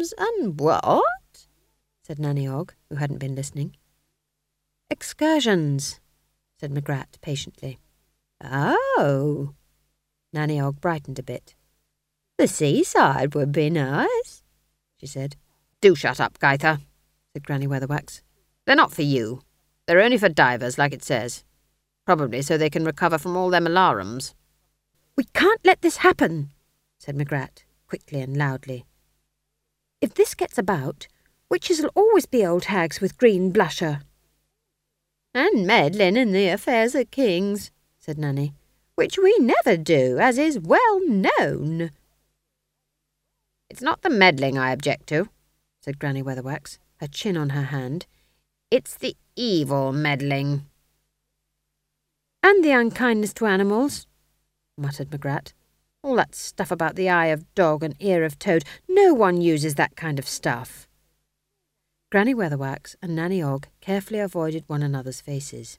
alarums and what?" said Nanny Ogg, who hadn't been listening. "Excursions," said Magrat patiently. "Oh!" Nanny Ogg brightened a bit. "The seaside would be nice," she said. "Do shut up, Gaither," said Granny Weatherwax. "They're not for you. They're only for divers, like it says. Probably so they can recover from all them alarums." "We can't let this happen," said Magrat, quickly and loudly. "If this gets about, witches'll always be old hags with green blusher." "And meddling in the affairs of kings," said Nanny, "which we never do, as is well known." "It's not the meddling I object to," said Granny Weatherwax, her chin on her hand. "It's the evil meddling." "And the unkindness to animals," muttered Magrat. "All that stuff about the eye of dog and ear of toad. No one uses that kind of stuff." Granny Weatherwax and Nanny Ogg carefully avoided one another's faces.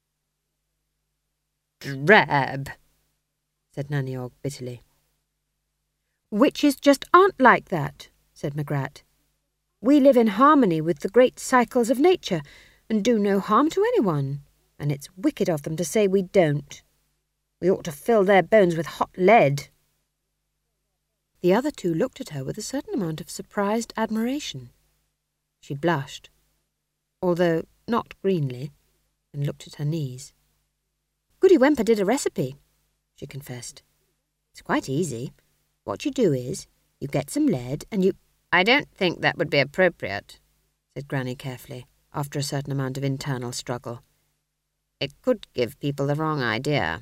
"Drab," said Nanny Ogg bitterly. "Witches just aren't like that," said Magrat. "We live in harmony with the great cycles of nature and do no harm to anyone, and it's wicked of them to say we don't. We ought to fill their bones with hot lead." The other two looked at her with a certain amount of surprised admiration. She blushed, although not greenly, and looked at her knees. "Goody Wemper did a recipe," she confessed. "It's quite easy. What you do is, you get some lead and you—" "I don't think that would be appropriate," said Granny carefully, after a certain amount of internal struggle. "It could give people the wrong idea."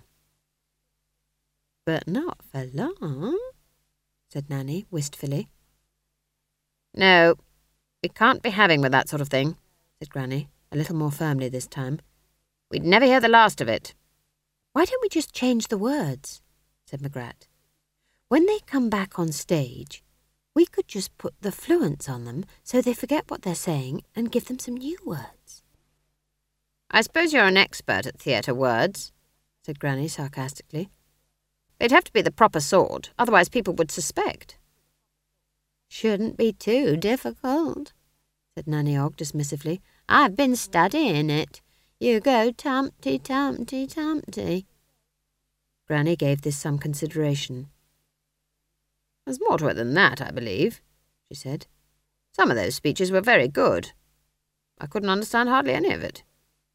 "But not for long," said Nanny wistfully. "No, we can't be having with that sort of thing," said Granny, a little more firmly this time. "We'd never hear the last of it." "Why don't we just change the words?" said Magrat. "When they come back on stage, we could just put the fluents on them so they forget what they're saying and give them some new words." "I suppose you're an expert at theatre words," said Granny sarcastically. "They'd have to be the proper sort, otherwise people would suspect." "Shouldn't be too difficult," said Nanny Ogg dismissively. "I've been studying it. You go tumpty, tumpty, tumpty." Granny gave this some consideration. "There's more to it than that, I believe," she said. "Some of those speeches were very good. I couldn't understand hardly any of it."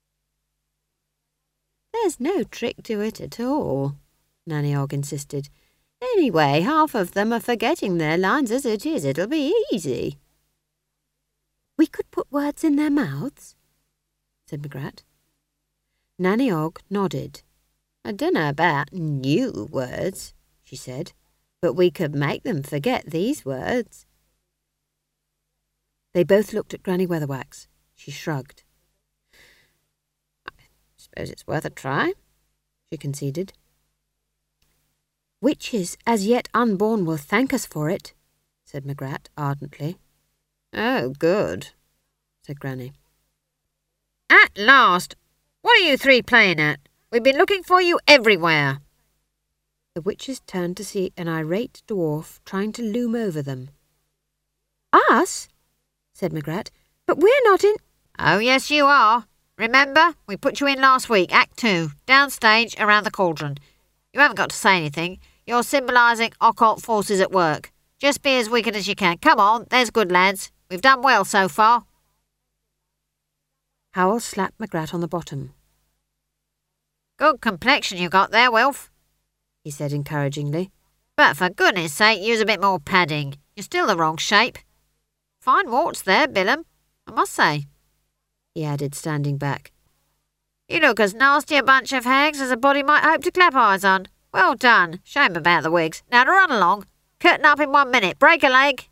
"There's no trick to it at all," Nanny Ogg insisted. "Anyway, half of them are forgetting their lines as it is. It'll be easy." "We could put words in their mouths," said Magrat. Nanny Ogg nodded. "I dunno about new words," she said, "but we could make them forget these words." They both looked at Granny Weatherwax. She shrugged. "I suppose it's worth a try," she conceded. "Witches as yet unborn will thank us for it," said Magrat ardently. "Oh, good," said Granny. "At last! What are you three playing at? We've been looking for you everywhere." The witches turned to see an irate dwarf trying to loom over them. "Us?" said Magrat. "But we're not in—" "Oh, yes, you are. Remember, we put you in last week, Act 2, downstage around the cauldron. You haven't got to say anything. You're symbolising occult forces at work. Just be as wicked as you can. Come on, there's good lads. We've done well so far." Howell slapped Magrat on the bottom. "Good complexion you got there, Wilf," he said encouragingly. "But for goodness sake, use a bit more padding. You're still the wrong shape. Fine warts there, Billum, I must say," he added, standing back. "You look as nasty a bunch of hags as a body might hope to clap eyes on. Well done. Shame about the wigs. Now to run along. Curtain up in 1 minute. Break a leg."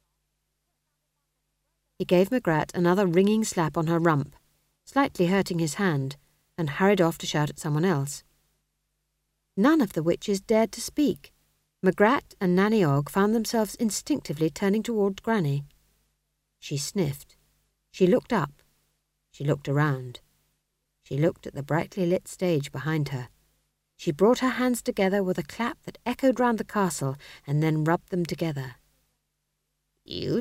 He gave Magrat another ringing slap on her rump, slightly hurting his hand, and hurried off to shout at someone else. None of the witches dared to speak. Magrat and Nanny Ogg found themselves instinctively turning toward Granny. She sniffed. She looked up. She looked around. She looked at the brightly lit stage behind her. She brought her hands together with a clap that echoed round the castle and then rubbed them together. "You